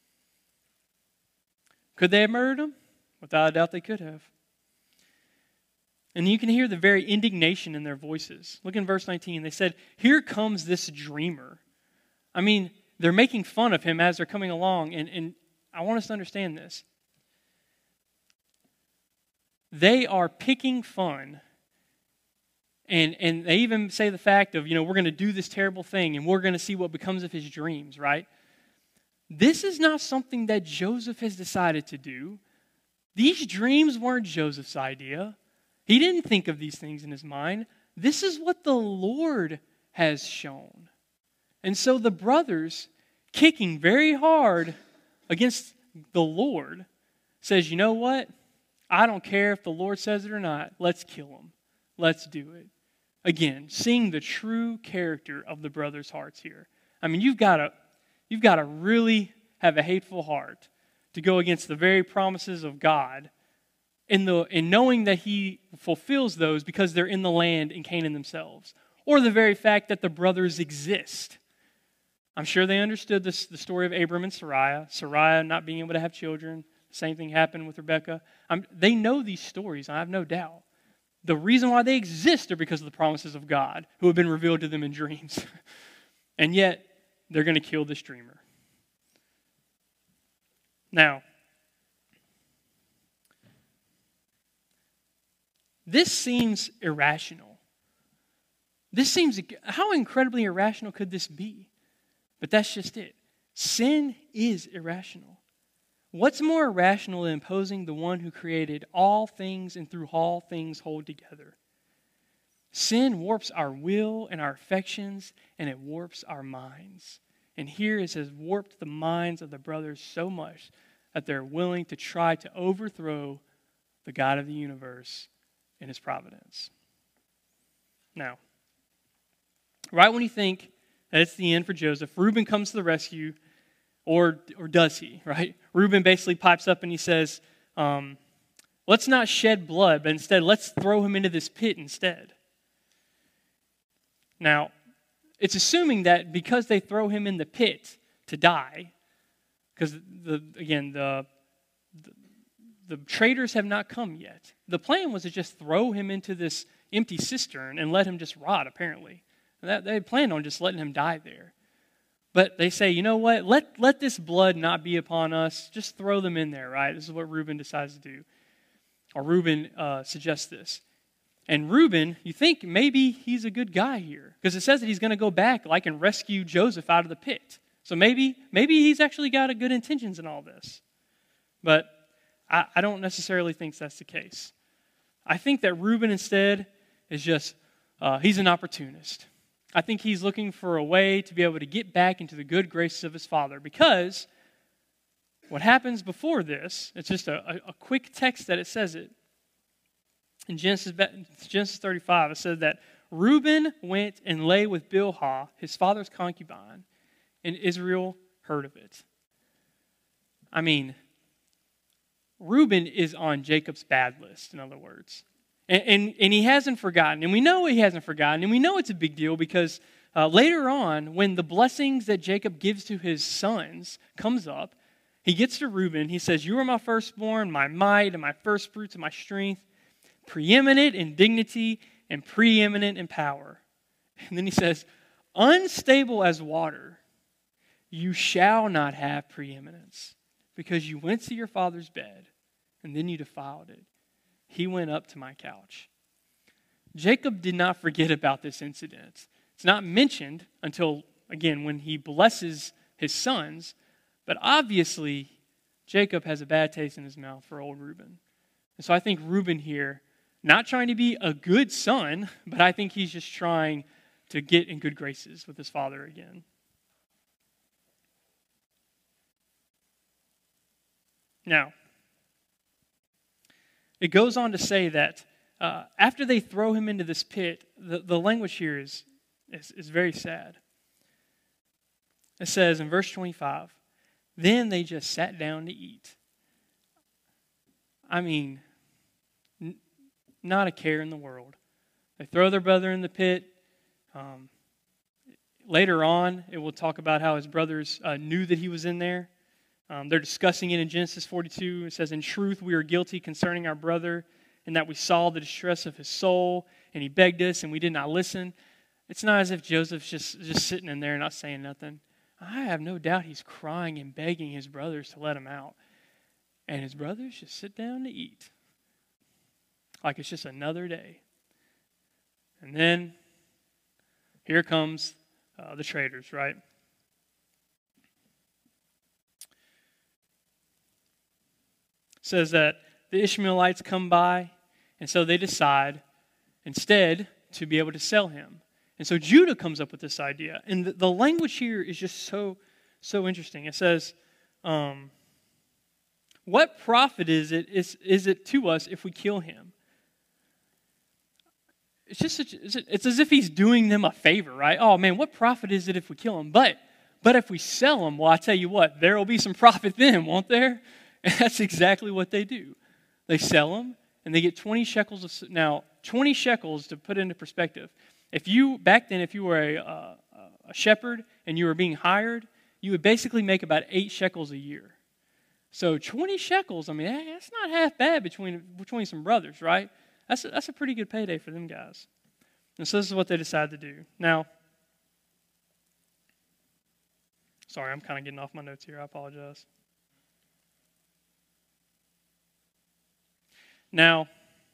Could they have murdered him? Without a doubt they could have. And you can hear the very indignation in their voices. Look in verse 19. They said, "Here comes this dreamer." I mean, they're making fun of him as they're coming along. And I want us to understand this. They are picking fun. And they even say the fact of, we're going to do this terrible thing and we're going to see what becomes of his dreams, right? This is not something that Joseph has decided to do. These dreams weren't Joseph's idea. He didn't think of these things in his mind. This is what the Lord has shown. And so the brothers, kicking very hard against the Lord, says, "You know what? I don't care if the Lord says it or not. Let's kill him. Let's do it." Again, seeing the true character of the brothers' hearts here. I mean, you've got to really have a hateful heart to go against the very promises of God in knowing that He fulfills those because they're in the land in Canaan themselves. Or the very fact that the brothers exist. I'm sure they understood the story of Abram and Sarai. Sarai not being able to have children. The same thing happened with Rebekah. They know these stories, I have no doubt. The reason why they exist are because of the promises of God who have been revealed to them in dreams. And yet, they're going to kill this dreamer. Now, this seems irrational. How incredibly irrational could this be? But that's just it. Sin is irrational. What's more irrational than opposing the one who created all things and through all things hold together? Sin warps our will and our affections, and it warps our minds. And here it has warped the minds of the brothers so much that they're willing to try to overthrow the God of the universe and His providence. Now, right when you think that it's the end for Joseph, Reuben comes to the rescue, or does he, right? Reuben basically pipes up and he says, let's not shed blood, but instead let's throw him into this pit instead. Now, it's assuming that because they throw him in the pit to die, because the traders have not come yet. The plan was to just throw him into this empty cistern and let him just rot, apparently. They planned on just letting him die there. But they say, you know what? Let this blood not be upon us. Just throw them in there, right? This is what Reuben decides to do. Or Reuben suggests this. And Reuben, you think maybe he's a good guy here. Because it says that he's going to go back and rescue Joseph out of the pit. So maybe he's actually got good intentions in all this. But I don't necessarily think that's the case. I think that Reuben instead is just, he's an opportunist. I think he's looking for a way to be able to get back into the good graces of his father. Because what happens before this, it's just a quick text that it says it. In Genesis 35, it said that Reuben went and lay with Bilhah, his father's concubine, and Israel heard of it. I mean, Reuben is on Jacob's bad list, in other words. And he hasn't forgotten. And we know he hasn't forgotten. And we know it's a big deal because later on, when the blessings that Jacob gives to his sons comes up, he gets to Reuben. He says, "You are my firstborn, my might, and my firstfruits, and my strength, preeminent in dignity and preeminent in power." And then he says, "Unstable as water, you shall not have preeminence, because you went to your father's bed, and then you defiled it. He went up to my couch." Jacob did not forget about this incident. It's not mentioned until, again, when he blesses his sons, but obviously Jacob has a bad taste in his mouth for old Reuben. And so I think Reuben here, not trying to be a good son, but I think he's just trying to get in good graces with his father again. Now, it goes on to say that after they throw him into this pit, the language here is very sad. It says in verse 25, "Then they just sat down to eat." I mean, not a care in the world. They throw their brother in the pit. Later on, it will talk about how his brothers knew that he was in there. They're discussing it in Genesis 42. It says, "In truth, we are guilty concerning our brother, in that we saw the distress of his soul, and he begged us, and we did not listen." It's not as if Joseph's just sitting in there not saying nothing. I have no doubt he's crying and begging his brothers to let him out. And his brothers just sit down to eat, like it's just another day. And then here comes the traders, right? It says that the Ishmaelites come by, and so they decide instead to be able to sell him. And so Judah comes up with this idea. And the language here is just so interesting. It says, "What profit is it to us if we kill him?" It's as if he's doing them a favor, right? Oh man, what profit is it if we kill him? But if we sell him, well, I tell you what, there will be some profit then, won't there? And that's exactly what they do. They sell him, and they get 20 shekels. Now, 20 shekels, to put into perspective, back then, if you were a shepherd and you were being hired, you would basically make about 8 shekels a year. So 20 shekels, I mean, that's not half bad between some brothers, right? That's a pretty good payday for them guys. And so this is what they decide to do. Now, sorry, I'm kind of getting off my notes here. I apologize. Now,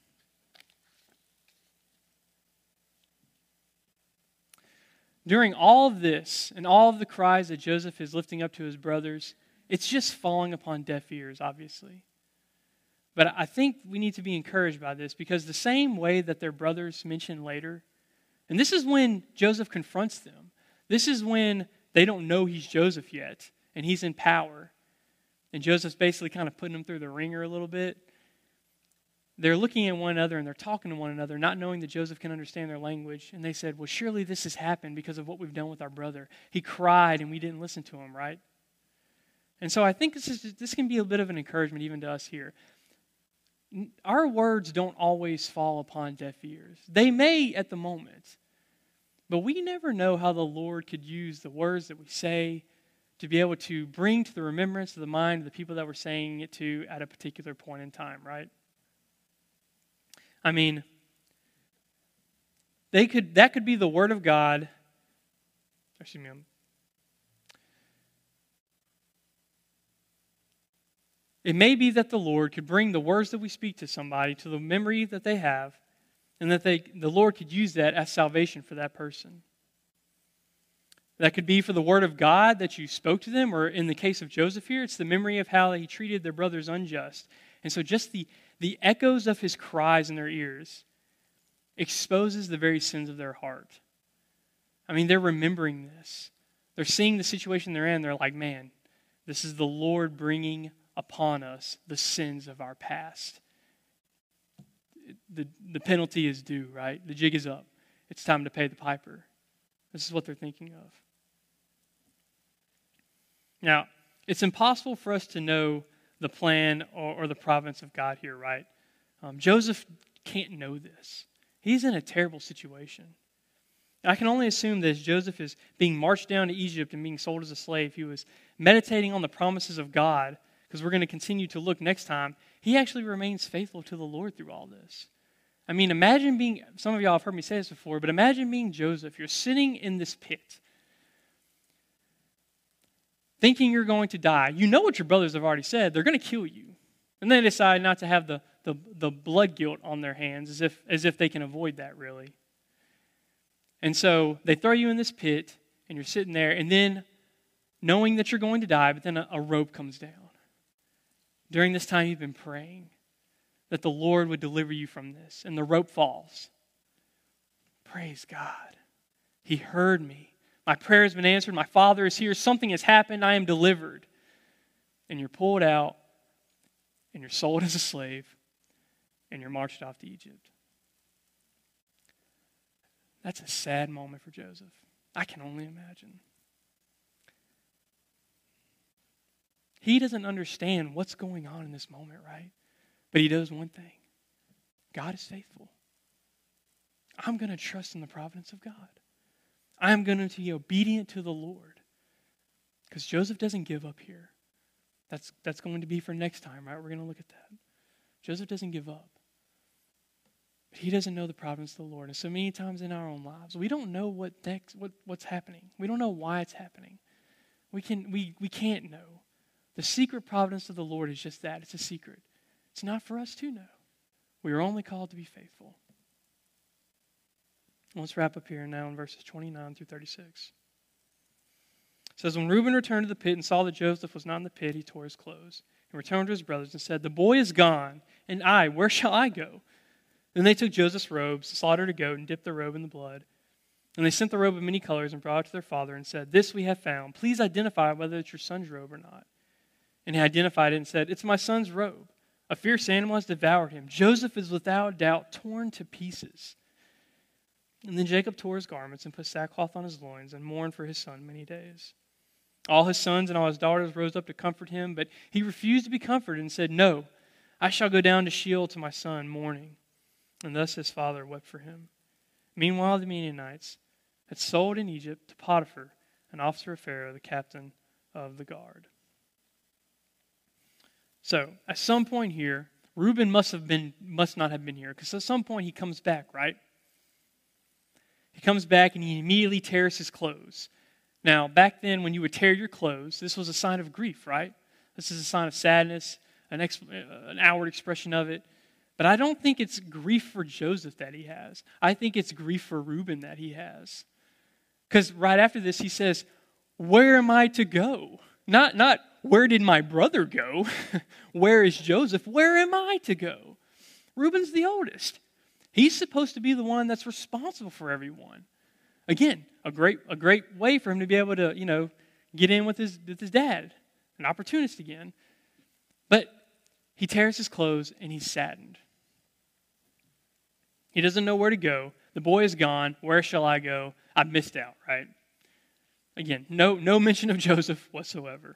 during all of this and all of the cries that Joseph is lifting up to his brothers, it's just falling upon deaf ears, obviously. But I think we need to be encouraged by this, because the same way that their brothers mention later, and this is when Joseph confronts them. This is when they don't know he's Joseph yet, and he's in power. And Joseph's basically kind of putting them through the ringer a little bit. They're looking at one another and they're talking to one another, not knowing that Joseph can understand their language. And they said, "Well, surely this has happened because of what we've done with our brother. He cried and we didn't listen to him," right? And so I think this can be a bit of an encouragement even to us here. Our words don't always fall upon deaf ears. They may at the moment, but we never know how the Lord could use the words that we say to be able to bring to the remembrance of the mind of the people that we're saying it to at a particular point in time, right? I mean, that could be the Word of God. Excuse me. It may be that the Lord could bring the words that we speak to somebody to the memory that they have, and that the Lord could use that as salvation for that person. That could be for the Word of God that you spoke to them, or in the case of Joseph here, it's the memory of how he treated their brothers unjust. And so just the echoes of his cries in their ears exposes the very sins of their heart. I mean, they're remembering this. They're seeing the situation they're in. They're like, man, this is the Lord bringing upon us the sins of our past. The penalty is due, right? The jig is up. It's time to pay the piper. This is what they're thinking of. Now, it's impossible for us to know the plan or the providence of God here, right? Joseph can't know this. He's in a terrible situation. I can only assume that as Joseph is being marched down to Egypt and being sold as a slave, he was meditating on the promises of God, because we're going to continue to look next time. He actually remains faithful to the Lord through all this. I mean, imagine being, some of y'all have heard me say this before, but imagine being Joseph. You're sitting in this pit, thinking you're going to die. You know what your brothers have already said. They're going to kill you. And they decide not to have the blood guilt on their hands, as if they can avoid that, really. And so they throw you in this pit, and you're sitting there, and then knowing that you're going to die, but then a rope comes down. During this time, you've been praying that the Lord would deliver you from this, and the rope falls. Praise God. He heard me. My prayer has been answered. My Father is here. Something has happened. I am delivered. And you're pulled out, and you're sold as a slave, and you're marched off to Egypt. That's a sad moment for Joseph. I can only imagine. He doesn't understand what's going on in this moment, right? But he does one thing. God is faithful. I'm going to trust in the providence of God. I'm going to be obedient to the Lord. Because Joseph doesn't give up here. That's going to be for next time, right? We're going to look at that. Joseph doesn't give up. But he doesn't know the providence of the Lord. And so many times in our own lives, we don't know what's happening. We don't know why it's happening. We can't know. The secret providence of the Lord is just that. It's a secret. It's not for us to know. We are only called to be faithful. Let's wrap up here now in verses 29 through 36. It says, when Reuben returned to the pit and saw that Joseph was not in the pit, he tore his clothes and returned to his brothers and said, the boy is gone, and where shall I go? Then they took Joseph's robes, slaughtered a goat, and dipped the robe in the blood. And they sent the robe of many colors and brought it to their father and said, this we have found. Please identify whether it's your son's robe or not. And he identified it and said, it's my son's robe. A fierce animal has devoured him. Joseph is without doubt torn to pieces. And then Jacob tore his garments and put sackcloth on his loins and mourned for his son many days. All his sons and all his daughters rose up to comfort him, but he refused to be comforted and said, no, I shall go down to Sheol to my son, mourning. And thus his father wept for him. Meanwhile, the Midianites had sold in Egypt to Potiphar, an officer of Pharaoh, the captain of the guard. So, at some point here, Reuben must not have been here, because at some point he comes back, right? He comes back and he immediately tears his clothes. Now, back then, when you would tear your clothes, this was a sign of grief, right? This is a sign of sadness, an outward expression of it. But I don't think it's grief for Joseph that he has. I think it's grief for Reuben that he has. Because right after this, he says, where am I to go? Not where did my brother go? Where is Joseph? Where am I to go? Reuben's the oldest. He's supposed to be the one that's responsible for everyone. Again, a great way for him to be able to, get in with his dad. An opportunist again. But he tears his clothes and he's saddened. He doesn't know where to go. The boy is gone. Where shall I go? I've missed out, right? Again, no mention of Joseph whatsoever.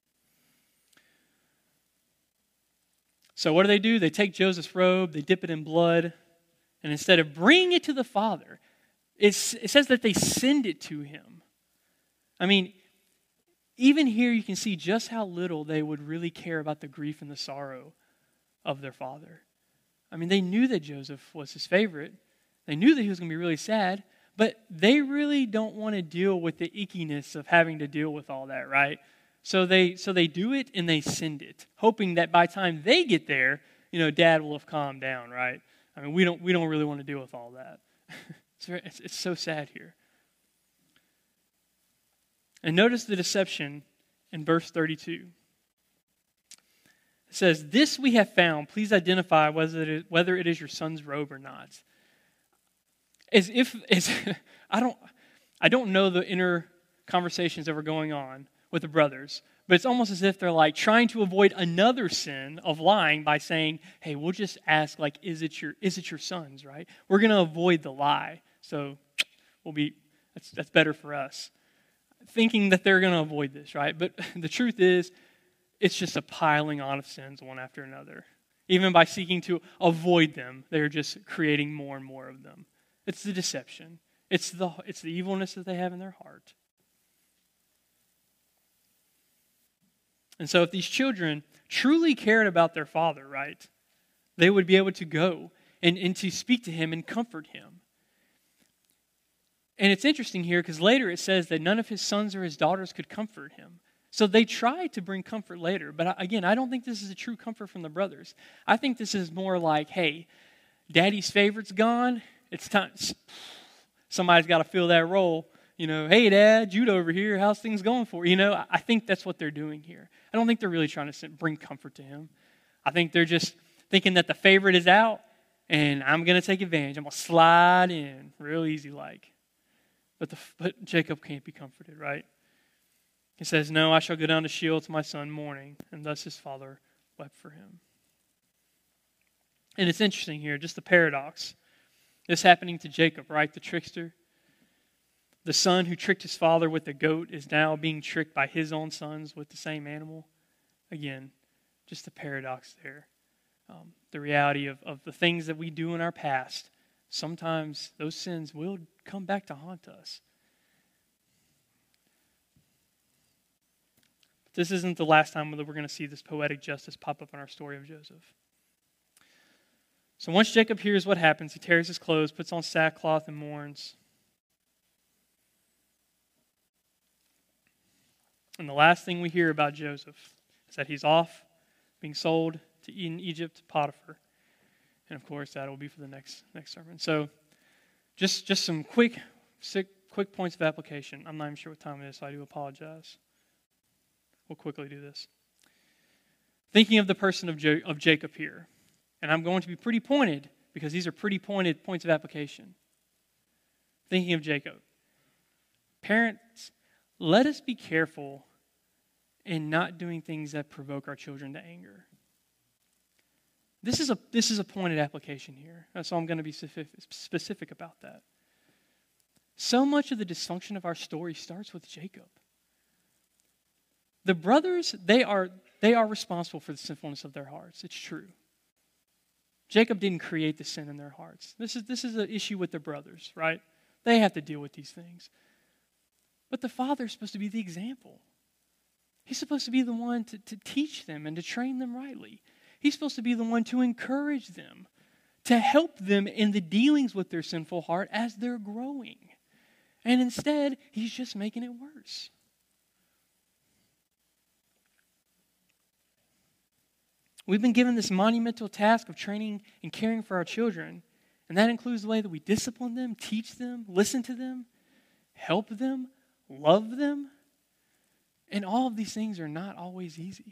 So what do? They take Joseph's robe, they dip it in blood, and instead of bringing it to the father, it says that they send it to him. I mean, even here you can see just how little they would really care about the grief and the sorrow of their father. I mean, they knew that Joseph was his favorite. They knew that he was going to be really sad, but they really don't want to deal with the ickiness of having to deal with all that, right? So they do it and they send it, hoping that by the time they get there, Dad will have calmed down, right? I mean, we don't really want to deal with all that. It's so sad here. And notice the deception in verse 32. It says, this we have found. Please identify whether it is your son's robe or not. I don't know the inner conversations that were going on with the brothers, but it's almost as if they're like trying to avoid another sin of lying by saying, hey, we'll just ask, like, is it your son's, right? We're going to avoid the lie. So that's better for us. Thinking that they're going to avoid this, right? But the truth is, it's just a piling on of sins one after another. Even by seeking to avoid them, they're just creating more and more of them. It's the deception. It's the evilness that they have in their heart. And so if these children truly cared about their father, right, they would be able to go and to speak to him and comfort him. And it's interesting here because later it says that none of his sons or his daughters could comfort him. So they tried to bring comfort later. But again, I don't think this is a true comfort from the brothers. I think this is more like, hey, daddy's favorite's gone. It's time. Somebody's got to fill that role. Hey, Dad, Jude over here. How's things going for you? I think that's what they're doing here. I don't think they're really trying to bring comfort to him. I think they're just thinking that the favorite is out and I'm going to take advantage. I'm going to slide in real easy like. But Jacob can't be comforted, right? He says, no, I shall go down to Sheol to my son mourning. And thus his father wept for him. And it's interesting here, just the paradox. This happening to Jacob, right? The trickster. The son who tricked his father with the goat is now being tricked by his own sons with the same animal. Again, just the paradox there. The reality of the things that we do in our past. Sometimes those sins will come back to haunt us. But this isn't the last time that we're going to see this poetic justice pop up in our story of Joseph. So once Jacob hears what happens, he tears his clothes, puts on sackcloth, and mourns. And the last thing we hear about Joseph is that he's off, being sold to Egypt to Potiphar. And of course, that will be for the next sermon. So, just some quick points of application. I'm not even sure what time it is, so I do apologize. We'll quickly do this. Thinking of the person of Jacob here, and I'm going to be pretty pointed because these are pretty pointed points of application. Thinking of Jacob, parents, let us be careful in not doing things that provoke our children to anger. This is a pointed application here. So I'm going to be specific about that. So much of the dysfunction of our story starts with Jacob. The brothers, they are responsible for the sinfulness of their hearts. It's true. Jacob didn't create the sin in their hearts. This is an issue with the brothers, right? They have to deal with these things. But the father is supposed to be the example. He's supposed to be the one to teach them and to train them rightly. He's supposed to be the one to encourage them, to help them in the dealings with their sinful heart as they're growing. And instead, he's just making it worse. We've been given this monumental task of training and caring for our children, and that includes the way that we discipline them, teach them, listen to them, help them, love them. And all of these things are not always easy.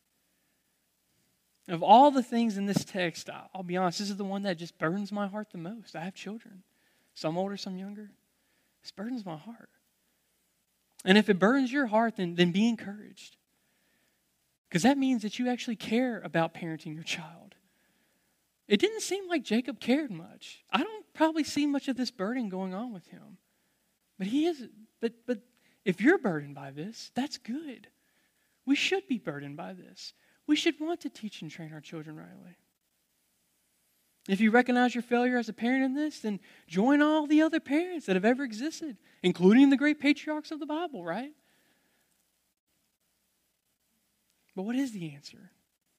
Of all the things in this text, I'll be honest, this is the one that just burdens my heart the most. I have children, some older, some younger. This burdens my heart. And if it burdens your heart, then be encouraged. Because that means that you actually care about parenting your child. It didn't seem like Jacob cared much. I don't probably see much of this burden going on with him. But he is. But if you're burdened by this, that's good. We should be burdened by this. We should want to teach and train our children rightly. If you recognize your failure as a parent in this, then join all the other parents that have ever existed, including the great patriarchs of the Bible, right? But what is the answer?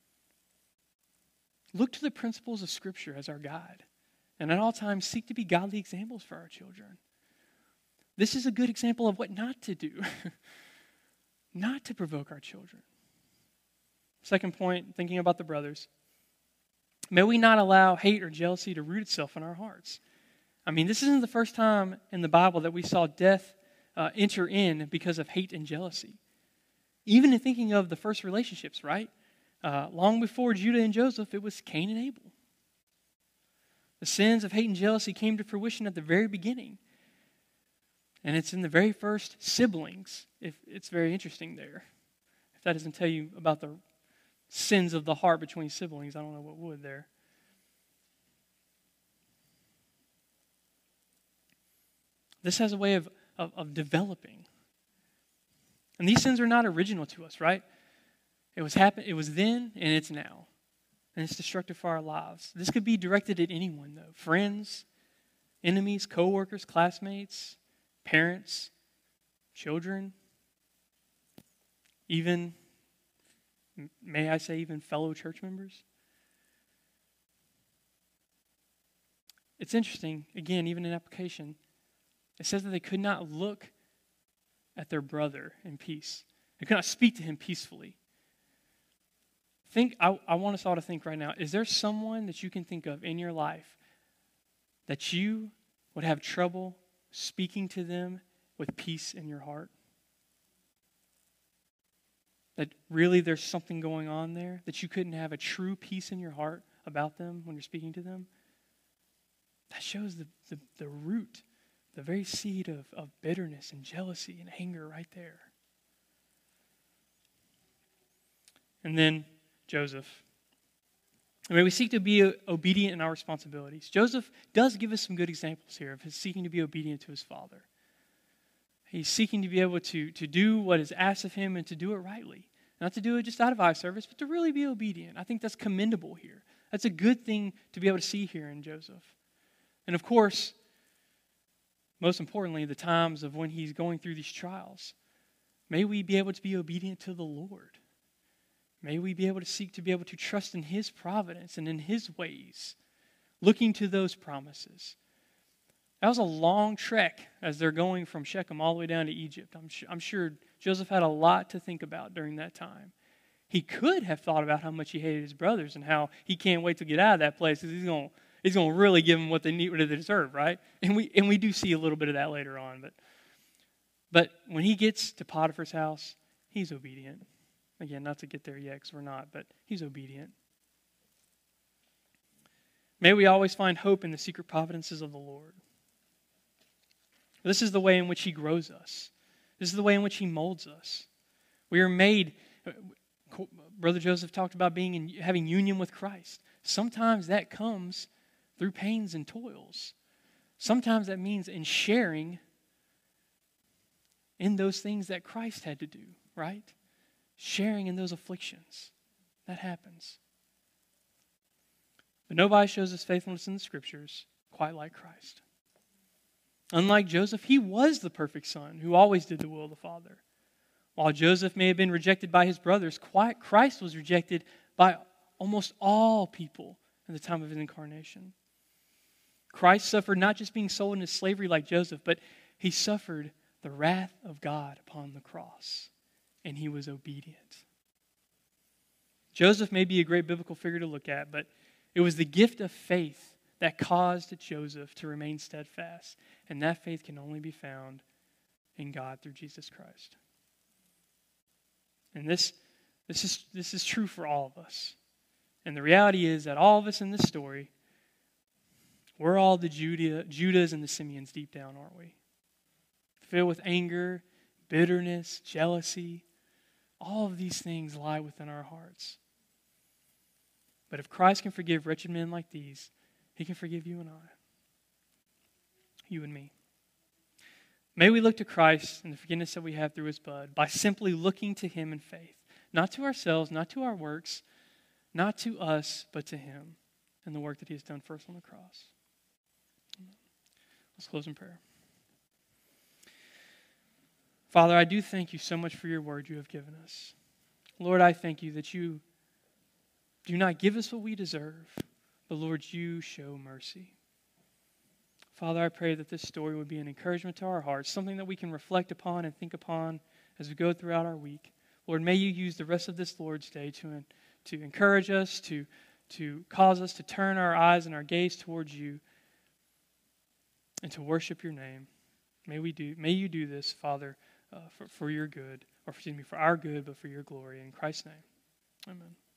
Look to the principles of Scripture as our guide, and at all times seek to be godly examples for our children. This is a good example of what not to do, not to provoke our children. Second point, thinking about the brothers. May we not allow hate or jealousy to root itself in our hearts. I mean, this isn't the first time in the Bible that we saw death enter in because of hate and jealousy. Even in thinking of the first relationships, right? Long before Judah and Joseph, it was Cain and Abel. The sins of hate and jealousy came to fruition at the very beginning. And it's in the very first siblings. It's very interesting there. If that doesn't tell you about the sins of the heart between siblings, I don't know what would there. This has a way of developing. And these sins are not original to us, right? It was then and it's now. And it's destructive for our lives. This could be directed at anyone, though. Friends, enemies, co-workers, classmates, parents, children, even, may I say, even fellow church members. It's interesting, again, even in application, it says that they could not look at their brother in peace. They could not speak to him peacefully. I want us all to think right now, is there someone that you can think of in your life that you would have trouble speaking to them with peace in your heart? That really there's something going on there, that you couldn't have a true peace in your heart about them when you're speaking to them? That shows the root, the very seed of bitterness and jealousy and anger right there. And then Joseph. I mean, we seek to be obedient in our responsibilities. Joseph does give us some good examples here of his seeking to be obedient to his father. He's seeking to be able to do what is asked of him and to do it rightly. Not to do it just out of eye service, but to really be obedient. I think that's commendable here. That's a good thing to be able to see here in Joseph. And of course, most importantly, the times of when he's going through these trials. May we be able to be obedient to the Lord. May we be able to seek to be able to trust in His providence and in His ways, looking to those promises. That was a long trek as they're going from Shechem all the way down to Egypt. I'm sure Joseph had a lot to think about during that time. He could have thought about how much he hated his brothers and how he can't wait to get out of that place because he's going to really give them what they need, what they deserve, right? And we do see a little bit of that later on. But when he gets to Potiphar's house, he's obedient. Again, not to get there yet because we're not, but he's obedient. May we always find hope in the secret providences of the Lord. This is the way in which He grows us. This is the way in which He molds us. We are made, Brother Joseph talked about having union with Christ. Sometimes that comes through pains and toils. Sometimes that means in sharing in those things that Christ had to do, right? Sharing in those afflictions. That happens. But nobody shows us faithfulness in the Scriptures quite like Christ. Unlike Joseph, he was the perfect son who always did the will of the Father. While Joseph may have been rejected by his brothers, Christ was rejected by almost all people at the time of His incarnation. Christ suffered not just being sold into slavery like Joseph, but He suffered the wrath of God upon the cross. And He was obedient. Joseph may be a great biblical figure to look at, but it was the gift of faith that caused Joseph to remain steadfast. And that faith can only be found in God through Jesus Christ. And this is true for all of us. And the reality is that all of us in this story, we're all the Judahs and the Simeons deep down, aren't we? Filled with anger, bitterness, jealousy. All of these things lie within our hearts. But if Christ can forgive wretched men like these, He can forgive you and I. You and me. May we look to Christ and the forgiveness that we have through His blood by simply looking to Him in faith. Not to ourselves, not to our works, not to us, but to Him and the work that He has done for us on the cross. Let's close in prayer. Father, I do thank You so much for Your word You have given us. Lord, I thank You that You do not give us what we deserve, but Lord, You show mercy. Father, I pray that this story would be an encouragement to our hearts, something that we can reflect upon and think upon as we go throughout our week. Lord, may You use the rest of this Lord's Day to encourage us, to cause us to turn our eyes and our gaze towards You and to worship Your name. May You do this, Father, for Your good, or excuse me, for our good, but for Your glory. In Christ's name, amen.